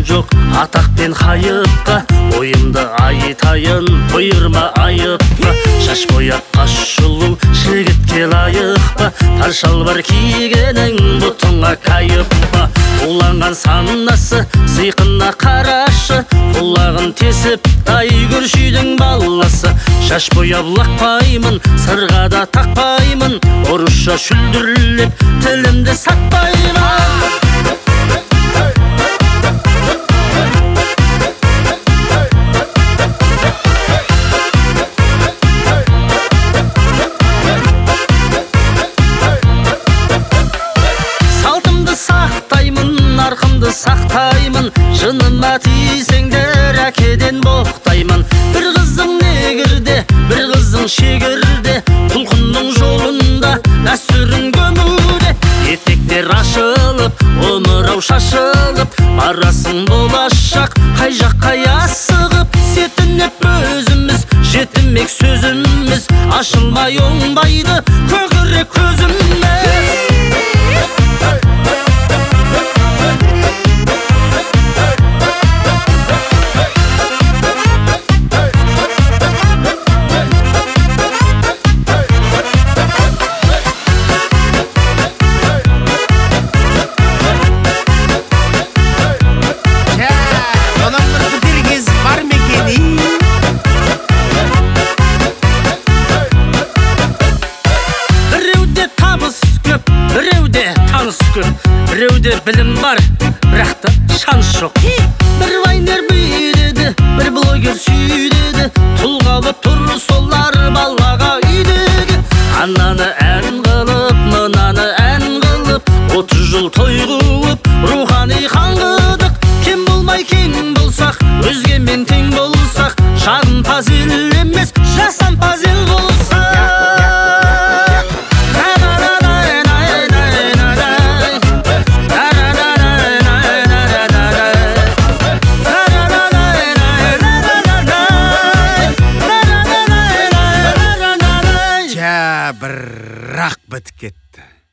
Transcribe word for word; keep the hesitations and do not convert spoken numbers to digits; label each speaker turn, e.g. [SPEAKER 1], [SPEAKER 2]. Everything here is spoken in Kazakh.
[SPEAKER 1] жоқ атақ пен хайыққа, ойымды айтайын бұйырма айыпқа. Шаш бояп қаш жұлу жігітке лайық па, тар шалбар кигенің бұтыңа кайып па. Уланған санасы сыйқына қарашы, құлағын тесіп тай көршүйдің баласы. Шаш бояп лақпаймын, сырға да тақпаймын, орысша шүлдірлеп тілімді сатпаймын. Нарқымды сақтаймын, жыныма тисеңдер әкеден боқтаймын. Бір қызың негірде, бір қызың шегірде, құлқынның жолында дәстүрін көмуде. Етектер ашылып, омырау шашылып, барасың болашақ қай жаққа асығып. Сетінеп өзіміз, жетімек сөзіміз, ашылмай оңбайды көгірек көзіміз. Біреуде білім бар, бірақ та шанс жоқ. Бір вайнер бүйдеді, бір блогер сүйдеді, тұлғалы тұр солар балаға үйдегі. Ананы ән қылып, мынаны ән қылып, отыз жыл той қуып, рухани қаңғыдық. Кем болмай кең болсақ, өзгемен тең болсақ, шағын пазел емес, жасан пазел болсақ.
[SPEAKER 2] Бірақ бітіп кетті.